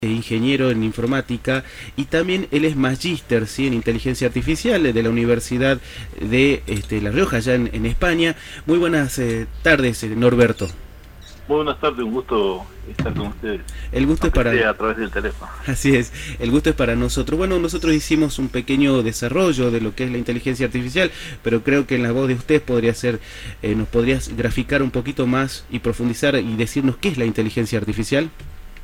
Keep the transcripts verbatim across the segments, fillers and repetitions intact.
ingeniero en informática y también él es magíster, ¿sí?, en inteligencia artificial de la Universidad de este, La Rioja, allá en, en España. Muy buenas eh, tardes, eh, Norberto. Muy buenas tardes, un gusto estar con ustedes. El gusto es para... a través del teléfono. Así es, el gusto es para nosotros. Bueno, nosotros hicimos un pequeño desarrollo de lo que es la inteligencia artificial, pero creo que en la voz de usted podría ser, eh, nos podrías graficar un poquito más y profundizar y decirnos qué es la inteligencia artificial.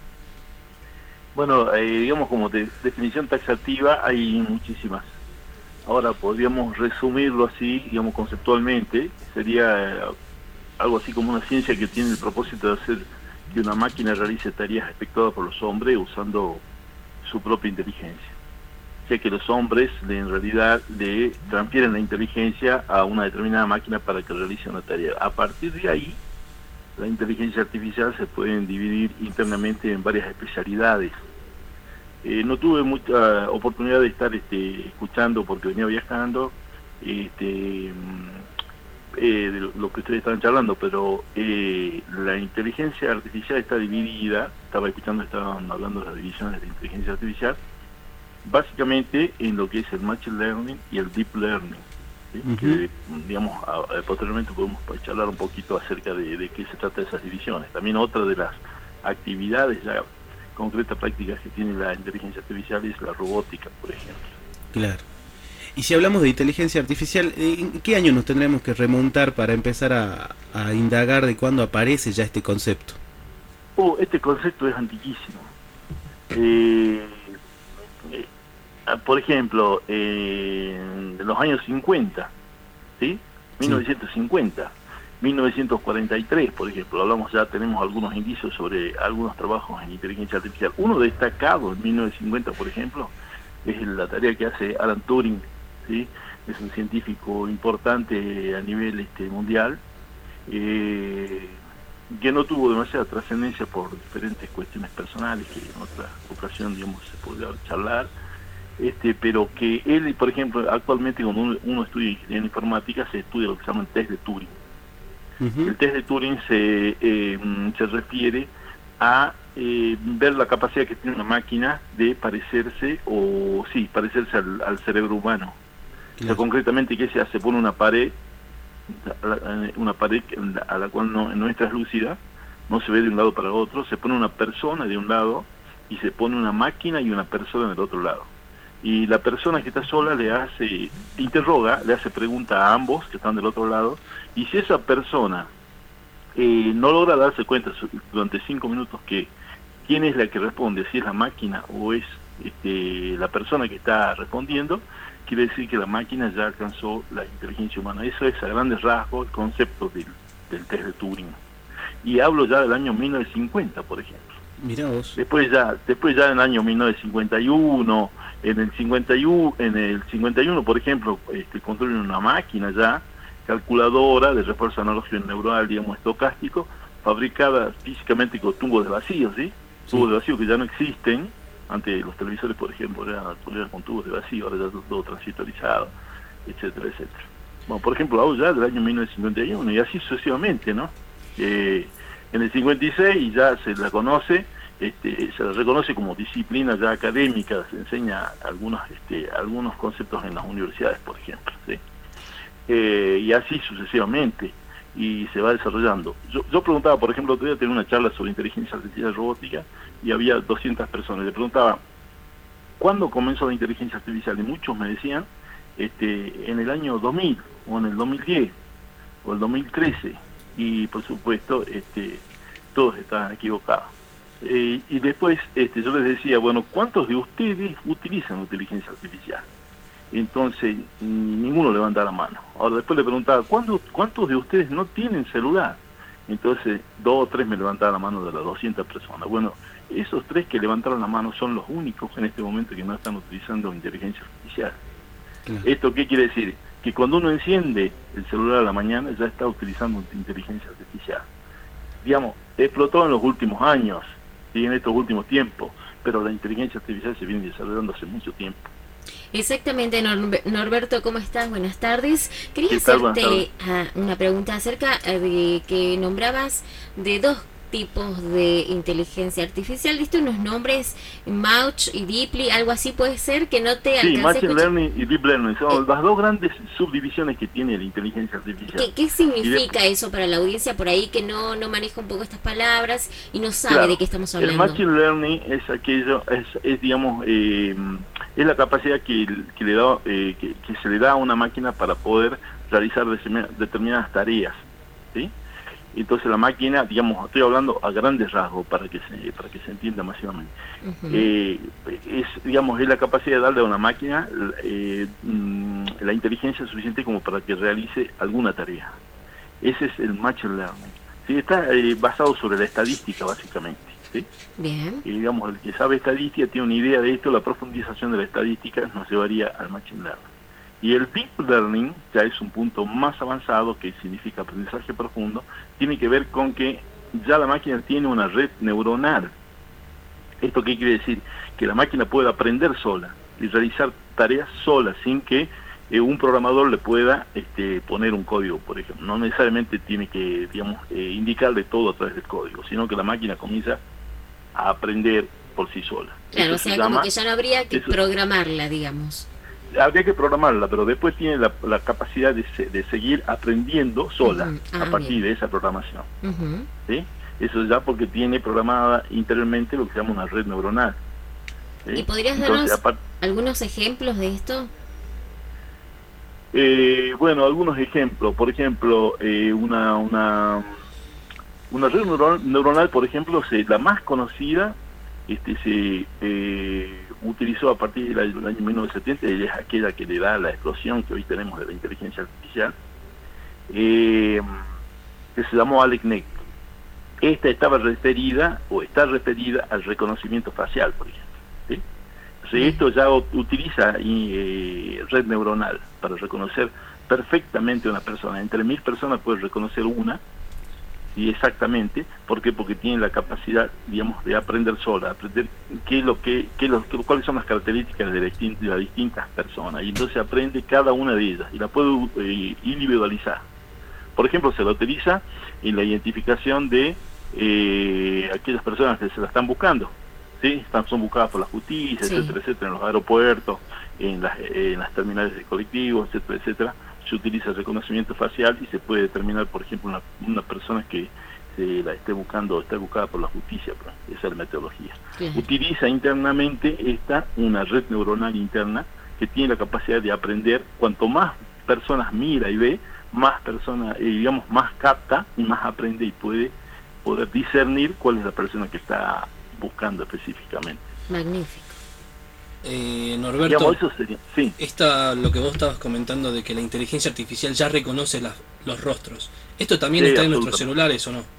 Bueno, eh, digamos como de definición taxativa hay muchísimas. Ahora podríamos resumirlo así, digamos conceptualmente, sería eh, algo así como una ciencia que tiene el propósito de hacer que una máquina realice tareas efectuadas por los hombres usando su propia inteligencia. O sea que los hombres le, en realidad le transfieren la inteligencia a una determinada máquina para que realice una tarea. A partir de ahí, la inteligencia artificial se pueden dividir internamente en varias especialidades. Eh, no tuve mucha oportunidad de estar este, escuchando porque venía viajando este, eh, de lo que ustedes estaban charlando, pero eh, la inteligencia artificial está dividida, estaba escuchando, estaban hablando de las divisiones de la inteligencia artificial, básicamente en lo que es el Machine Learning y el Deep Learning. ¿Sí? Uh-huh. Que, digamos, a, a, posteriormente podemos charlar un poquito acerca de, de qué se trata de esas divisiones. También otra de las actividades ya concretas, prácticas que tiene la inteligencia artificial es la robótica, por ejemplo. Claro. Y si hablamos de inteligencia artificial, ¿en qué año nos tendremos que remontar para empezar a, a indagar de cuándo aparece ya este concepto? Oh, este concepto es antiquísimo. Eh, eh, por ejemplo, eh, en los años cincuenta, ¿sí? mil novecientos cincuenta, mil novecientos cuarenta y tres, por ejemplo, hablamos ya, tenemos algunos indicios sobre algunos trabajos en inteligencia artificial. Uno destacado en mil novecientos cincuenta, por ejemplo, es la tarea que hace Alan Turing, ¿sí? Es un científico importante a nivel este, mundial, eh, que no tuvo demasiada trascendencia por diferentes cuestiones personales, que en otra ocasión, digamos, se podría charlar. Este, pero que él, por ejemplo, actualmente cuando uno, uno estudia ingeniería informática, se estudia lo que se llama el test de Turing. Uh-huh. El test de Turing se, eh, se refiere a eh, ver la capacidad que tiene una máquina de parecerse, o sí, parecerse al, al cerebro humano. Claro. O sea, concretamente, ¿qué se hace? Pone una pared, una pared a la cual no, no es translúcida, no se ve de un lado para el otro, se pone una persona de un lado y se pone una máquina y una persona del otro lado. Y la persona que está sola le hace, interroga, le hace pregunta a ambos que están del otro lado, y si esa persona eh, no logra darse cuenta durante cinco minutos que quién es la que responde, si es la máquina o es este, la persona que está respondiendo, quiere decir que la máquina ya alcanzó la inteligencia humana. Eso es a grandes rasgos el concepto del, del test de Turing. Y hablo ya del año mil novecientos cincuenta, por ejemplo. Mirá vos. Después ya, después ya en el año mil novecientos cincuenta y uno, en el cincuenta y uno, en el cincuenta y uno, por ejemplo, este, construyen una máquina ya, calculadora de refuerzo analógico neuronal, digamos, estocástico, fabricada físicamente con tubos de vacío, ¿sí? Sí. Tubos de vacío que ya no existen. Antes los televisores, por ejemplo, eran, eran con tubos de vacío, ahora ya todo transitorizado, etcétera, etcétera. Bueno, por ejemplo, hablo ya del año mil novecientos cincuenta y uno, y así sucesivamente, ¿no? Eh, en el cincuenta y seis ya se la conoce, este, se la reconoce como disciplina ya académica, se enseña algunos, este, algunos conceptos en las universidades, por ejemplo, ¿sí? Eh, y así sucesivamente, y se va desarrollando. Yo, yo preguntaba, por ejemplo, otro día tenía una charla sobre inteligencia artificial robótica, y había doscientas personas, le preguntaba, ¿cuándo comenzó la inteligencia artificial? Y muchos me decían, este, en el año dos mil, o en el dos mil diez, o el dos mil trece, y por supuesto, este, todos estaban equivocados. Eh, y después este, yo les decía, bueno, ¿cuántos de ustedes utilizan inteligencia artificial? Entonces, ninguno levanta la mano. Ahora después le preguntaba, ¿cuántos, ¿cuántos de ustedes no tienen celular? Entonces, dos o tres me levantaban la mano de las doscientas personas. Bueno, esos tres que levantaron la mano son los únicos en este momento que no están utilizando inteligencia artificial. Claro. ¿Esto qué quiere decir? Que cuando uno enciende el celular a la mañana ya está utilizando inteligencia artificial. Digamos, explotó en los últimos años, y en estos últimos tiempos, pero la inteligencia artificial se viene desarrollando hace mucho tiempo. Exactamente, Nor Norberto, ¿cómo estás? Buenas tardes. Quería hacerte uh, una pregunta acerca de que nombrabas de dos tipos de inteligencia artificial. ¿Diste unos nombres, Mauch y Deeply, algo así puede ser que no te alcance? Sí, Machine Learning y Deep Learning son eh, las dos grandes subdivisiones que tiene la inteligencia artificial. ¿Qué, qué significa de... eso para la audiencia por ahí que no, no maneja un poco estas palabras y no sabe claro, de qué estamos hablando? El Machine Learning es aquello, es, es digamos, eh, es la capacidad que, que, le da, eh, que, que se le da a una máquina para poder realizar determinadas tareas, ¿sí? Entonces la máquina, digamos, estoy hablando a grandes rasgos para que se, para que se entienda masivamente. Uh-huh. eh, es, digamos, es la capacidad de darle a una máquina eh, la inteligencia suficiente como para que realice alguna tarea. Ese es el Machine Learning. ¿Sí? Está eh, basado sobre la estadística, básicamente. ¿Sí? Bien. Y digamos, el que sabe estadística tiene una idea de esto, la profundización de la estadística nos llevaría al Machine Learning. Y el Deep Learning ya es un punto más avanzado, que significa aprendizaje profundo, tiene que ver con que ya la máquina tiene una red neuronal. ¿Esto qué quiere decir? Que la máquina puede aprender sola y realizar tareas sola, sin que eh, un programador le pueda este, poner un código, por ejemplo. No necesariamente tiene que, digamos, eh, indicarle todo a través del código, sino que la máquina comienza a aprender por sí sola. Claro, o sea, como llama, que ya no habría que eso, programarla, digamos. Habría que programarla, pero después tiene la, la capacidad de, se, de seguir aprendiendo sola, uh-huh. ah, a partir bien. de esa programación. Uh-huh. ¿Sí? Eso ya porque tiene programada interiormente lo que se llama una red neuronal. ¿Sí? ¿Y podrías Entonces, darnos apart- algunos ejemplos de esto? Eh, bueno, algunos ejemplos. Por ejemplo, eh, una, una, una red neuronal, por ejemplo, se, la más conocida, este se eh, utilizó a partir del año mil novecientos setenta, y es aquella que le da la explosión que hoy tenemos de la inteligencia artificial, eh, que se llamó AleckNet. Esta estaba referida, o está referida al reconocimiento facial, por ejemplo. ¿Sí? Entonces, esto ya utiliza eh, red neuronal para reconocer perfectamente a una persona. Entre mil personas puede reconocer una, y exactamente, ¿por qué? Porque tiene la capacidad, digamos, de aprender sola, aprender qué es lo que, qué es lo, cuáles son las características de, la distin- de las distintas personas, y entonces aprende cada una de ellas y la puede eh, individualizar. Por ejemplo, se la utiliza en la identificación de eh, aquellas personas que se la están buscando, ¿sí? Están, son buscadas por la justicia, sí. etcétera, etcétera, en los aeropuertos, en las, en las terminales de colectivos, etcétera, etcétera. Se utiliza el reconocimiento facial y se puede determinar, por ejemplo, una, una persona que se la esté buscando, esté buscada por la justicia, esa es la metodología. Sí. Utiliza internamente esta, una red neuronal interna que tiene la capacidad de aprender. Cuanto más personas mira y ve, más personas, eh, digamos, más capta y más aprende y puede poder discernir cuál es la persona que está buscando específicamente. Magnífico. Eh, Norberto, digamos, eso sería, sí. Esta, lo que vos estabas comentando de que la inteligencia artificial ya reconoce la, los rostros, ¿esto también sí, está en nuestros celulares o no?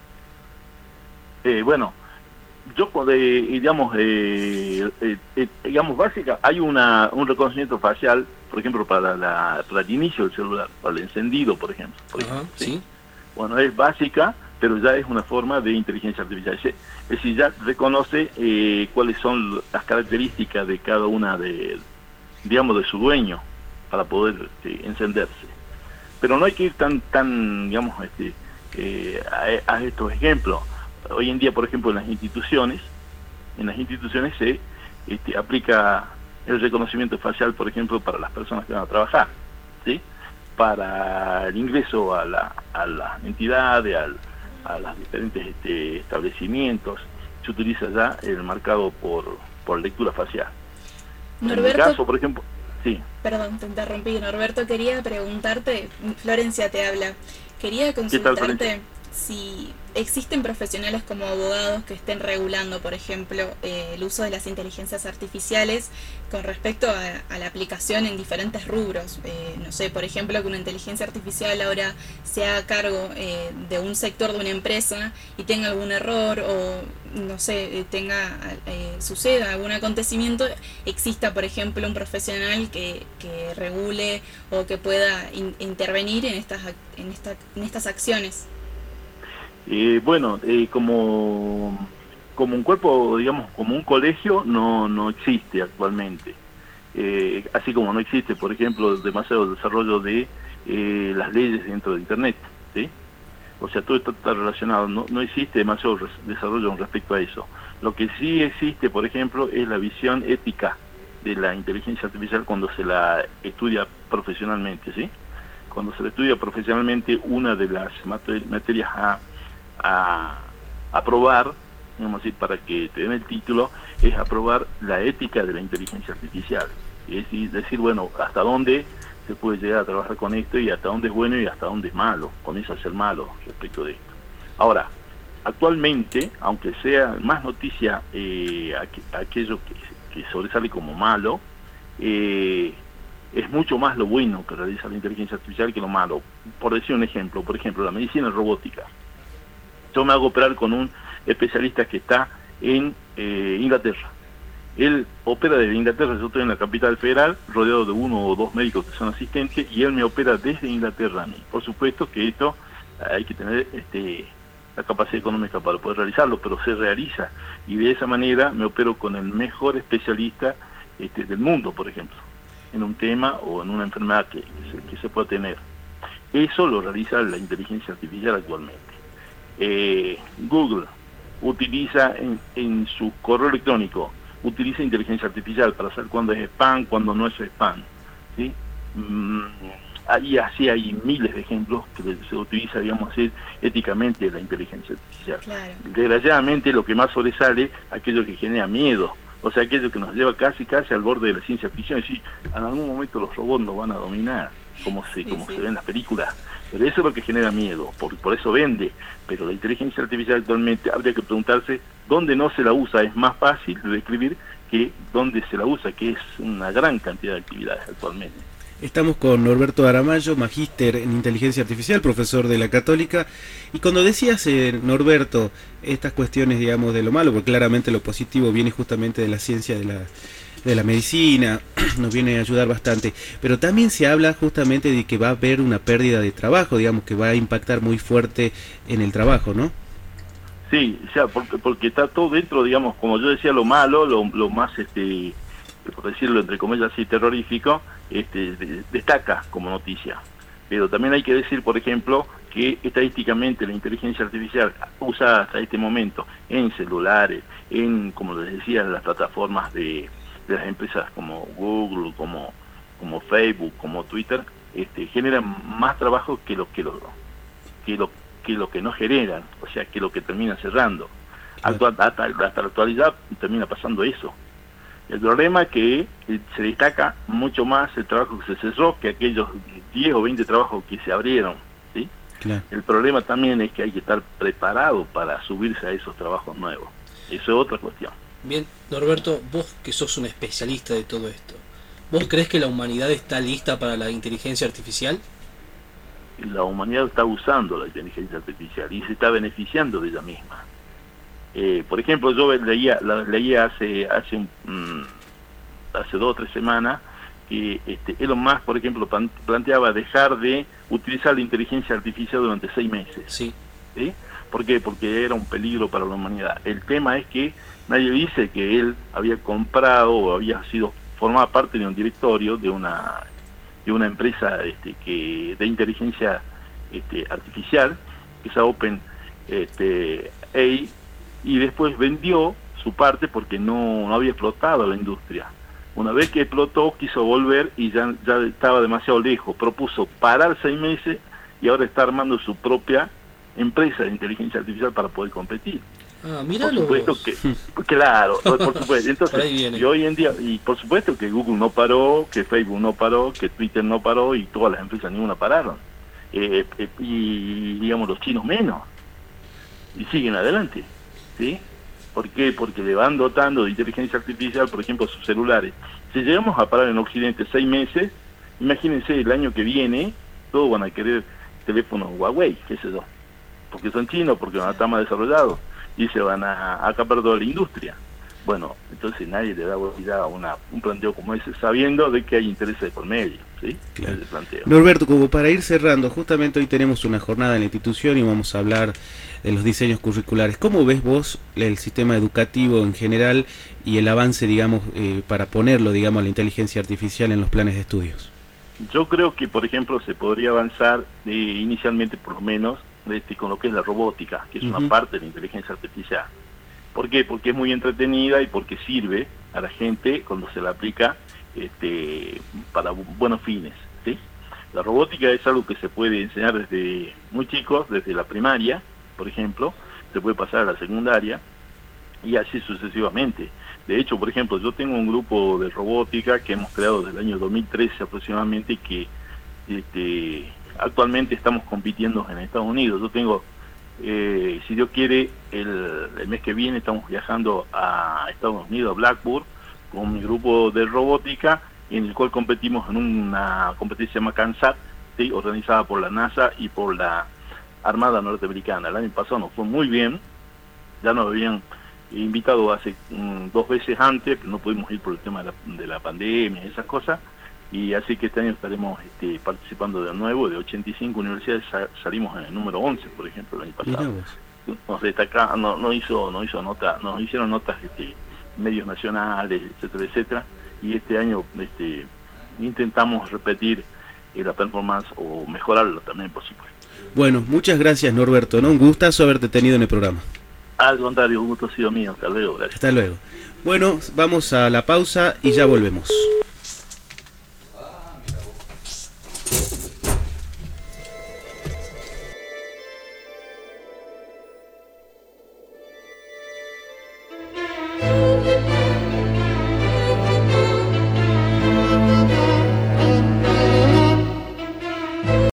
Eh, bueno, yo eh, digamos, eh, eh, eh, digamos, básica, hay una un reconocimiento facial, por ejemplo, para, la, para el inicio del celular, para el encendido, por ejemplo. Por Ajá, ejemplo ¿sí? ¿sí? Bueno, es básica, pero ya es una forma de inteligencia artificial. Es decir, ya reconoce eh, cuáles son las características de cada una de, digamos, de su dueño para poder este, encenderse. Pero no hay que ir tan, tan digamos, este, eh, a, a estos ejemplos. Hoy en día, por ejemplo, en las instituciones, en las instituciones se este, aplica el reconocimiento facial, por ejemplo, para las personas que van a trabajar, ¿sí? Para el ingreso a la, a las entidades, al a los diferentes este, establecimientos, se utiliza ya el marcado por, por lectura facial. Norberto, en el caso, por ejemplo, sí. Perdón, te interrumpí. Norberto, quería preguntarte, Florencia te habla, quería consultarte si existen profesionales como abogados que estén regulando, por ejemplo, eh, el uso de las inteligencias artificiales con respecto a, a la aplicación en diferentes rubros. Eh, no sé, por ejemplo, que una inteligencia artificial ahora sea a cargo eh, de un sector de una empresa y tenga algún error o, no sé, tenga eh, suceda algún acontecimiento, exista, por ejemplo, un profesional que, que regule o que pueda in, intervenir en estas, en, esta, en estas acciones. Eh, bueno, eh, como como un cuerpo, digamos, como un colegio, no no existe actualmente. Eh, así como no existe, por ejemplo, demasiado desarrollo de eh, las leyes dentro de Internet, ¿sí? O sea, todo esto está relacionado, no, no existe demasiado desarrollo con respecto a eso. Lo que sí existe, por ejemplo, es la visión ética de la inteligencia artificial cuando se la estudia profesionalmente, ¿sí? Cuando se la estudia profesionalmente, una de las materias a, a aprobar, vamos a decir, para que te den el título, es aprobar la ética de la inteligencia artificial. Es decir, decir, bueno, hasta dónde se puede llegar a trabajar con esto y hasta dónde es bueno y hasta dónde es malo, comienza a ser malo respecto de esto. Ahora, actualmente, aunque sea más noticia eh, aqu aquello que, que sobresale como malo, eh, es mucho más lo bueno que realiza la inteligencia artificial que lo malo. Por decir un ejemplo, por ejemplo, la medicina robótica. Yo me hago operar con un especialista que está en eh, Inglaterra. Él opera desde Inglaterra, yo estoy en la capital federal, rodeado de uno o dos médicos que son asistentes, y él me opera desde Inglaterra a mí. Por supuesto que esto hay que tener este, la capacidad económica para poder realizarlo, pero se realiza, y de esa manera me opero con el mejor especialista este, del mundo, por ejemplo, en un tema o en una enfermedad que, que, se, que se pueda tener. Eso lo realiza la inteligencia artificial actualmente. Eh, Google utiliza en, en su correo electrónico, utiliza inteligencia artificial para saber cuándo es spam, cuándo no es spam, ¿sí? Mm, ahí así hay miles de ejemplos que se utiliza, digamos así, éticamente la inteligencia artificial. Claro. Desgraciadamente lo que más sobresale, aquello que genera miedo, o sea, aquello que nos lleva casi casi al borde de la ciencia ficción, es decir, en algún momento los robots nos van a dominar, como se, sí, como sí. se ve en las películas. Pero eso es lo que genera miedo, por, por eso vende. Pero la inteligencia artificial actualmente habría que preguntarse dónde no se la usa. Es más fácil de describir que dónde se la usa, que es una gran cantidad de actividades actualmente. Estamos con Norberto Aramayo, magíster en inteligencia artificial, profesor de la Católica. Y cuando decías, eh, Norberto, estas cuestiones, digamos, de lo malo, porque claramente lo positivo viene justamente de la ciencia de la de la medicina, nos viene a ayudar bastante, pero también se habla justamente de que va a haber una pérdida de trabajo, digamos, que va a impactar muy fuerte en el trabajo, ¿no? Sí, o sea, porque, porque está todo dentro, digamos, como yo decía, lo malo, lo, lo más, este, por decirlo entre comillas así, terrorífico, este, de, destaca como noticia. Pero también hay que decir, por ejemplo, que estadísticamente la inteligencia artificial usada hasta este momento en celulares, en, como les decía, en las plataformas de de las empresas como Google, como como Facebook, como Twitter, este, generan más trabajo que lo que lo que lo que lo que no generan, o sea, que lo que termina cerrando. Actual, hasta, hasta la actualidad termina pasando eso. El problema es que se destaca mucho más el trabajo que se cerró que aquellos diez o veinte trabajos que se abrieron, ¿sí? Claro. El problema también es que hay que estar preparado para subirse a esos trabajos nuevos. Eso es otra cuestión. Bien, Norberto, vos que sos un especialista de todo esto, ¿vos crees que la humanidad está lista para la inteligencia artificial? La humanidad está usando la inteligencia artificial y se está beneficiando de ella misma. Eh, por ejemplo, yo leía, la, leía hace hace un, mmm, hace dos o tres semanas que este, Elon Musk, por ejemplo, planteaba dejar de utilizar la inteligencia artificial durante seis meses. Sí. ¿Sí? ¿Por qué? Porque era un peligro para la humanidad. El tema es que nadie dice que él había comprado o había sido formaba parte de un directorio de una de una empresa este, que de inteligencia este, artificial, que es Open este, A I, y después vendió su parte porque no, no había explotado la industria. Una vez que explotó, quiso volver y ya, ya estaba demasiado lejos. Propuso parar seis meses y ahora está armando su propia empresa de inteligencia artificial para poder competir. Ah, míralo. Por supuesto que, claro, por supuesto. Entonces, y hoy en día, y por supuesto que Google no paró, que Facebook no paró, que Twitter no paró y todas las empresas ninguna pararon. Eh, eh, y digamos los chinos menos. Y siguen adelante, ¿sí? ¿Por qué? Porque le van dotando de inteligencia artificial, por ejemplo, sus celulares. Si llegamos a parar en Occidente seis meses, imagínense el año que viene, todos van a querer teléfonos Huawei, qué sé yo, porque son chinos, porque van a estar más desarrollados y se van a, a acaparar toda la industria. Bueno, entonces nadie le da validad a una, un planteo como ese, sabiendo de que hay intereses por medio, ¿sí? Claro. Ese planteo. Norberto, como para ir cerrando, justamente hoy tenemos una jornada en la institución y vamos a hablar de los diseños curriculares. ¿Cómo ves vos el sistema educativo en general y el avance, digamos, eh, para ponerlo, digamos, a la inteligencia artificial en los planes de estudios? Yo creo que, por ejemplo, se podría avanzar eh, inicialmente, por lo menos, este, con lo que es la robótica, que es uh-huh. una parte de la inteligencia artificial. ¿Por qué? Porque es muy entretenida y porque sirve a la gente cuando se la aplica este, para buenos fines, ¿sí? La robótica es algo que se puede enseñar desde muy chicos, desde la primaria, por ejemplo, se puede pasar a la secundaria y así sucesivamente. De hecho, por ejemplo, yo tengo un grupo de robótica que hemos creado desde el año dos mil trece aproximadamente, que este, actualmente estamos compitiendo en Estados Unidos. Yo tengo, eh, si Dios quiere, el, el mes que viene estamos viajando a Estados Unidos, a Blackburn, con mi grupo de robótica, en el cual competimos en una competencia llamada CANSAT, ¿sí? Organizada por la NASA y por la Armada Norteamericana. El año pasado nos fue muy bien, ya nos habían invitado hace um, dos veces antes, pero no pudimos ir por el tema de la, de la pandemia y esas cosas, y así que este año estaremos este, participando de nuevo. De ochenta y cinco universidades sa salimos en el número once, por ejemplo, el año pasado. Nos destaca, no, no hizo, no hizo nota, nos hicieron notas este, medios nacionales, etcétera, etcétera, y este año este, intentamos repetir eh, la performance o mejorarlo también posible. Bueno, muchas gracias, Norberto, ¿no? Un gustazo haberte tenido en el programa. Al contrario, un gusto ha sido mío. Hasta luego, gracias. Hasta luego. Bueno, vamos a la pausa y ya volvemos.